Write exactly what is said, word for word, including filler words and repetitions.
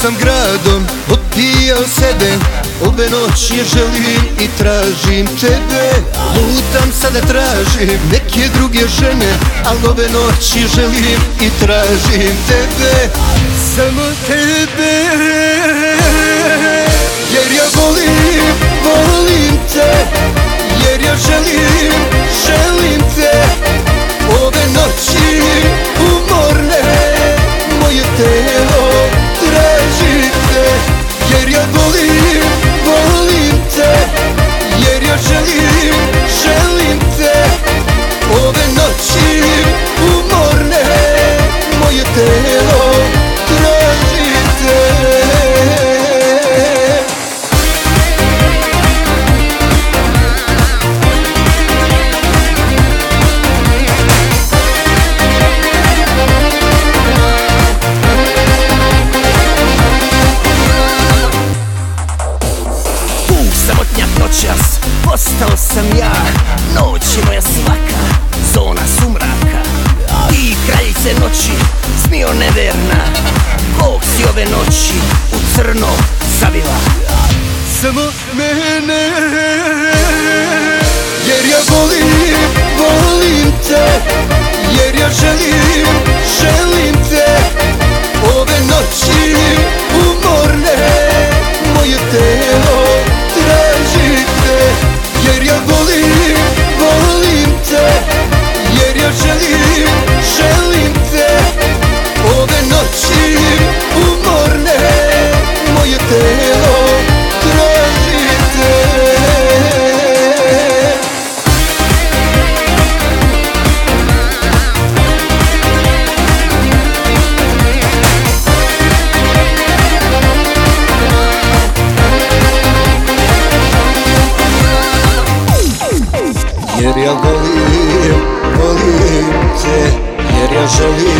sam gradom, opijao sebe, ove noći je želim i tražim tebe. Lutam sada tražim neke druge žene, al ove noći želim i tražim tebe. Samo tebe, jer ja volim, volim te, jer ja želim, želim te. Ove noći umorne, moje telo traži te, jer ja volim, volim te, jer ja želim, želim te. Ove noći umorne, moje telo traži te. Noćas, postao sam ja, noć je moja svaka, zona sumraka. Ti kraljice noći, smio neverna, Bog si ove noći u crno zavila. Samo mene, jer ja volim, volim te, jer ja želim, želim te. Ove noći umorne, moje telo traži te, jer ja volim, volim te, jer ja želim, želim te. Ove noći umorne, moje telo traži te. Jer ja volim, volim te, jer ja želim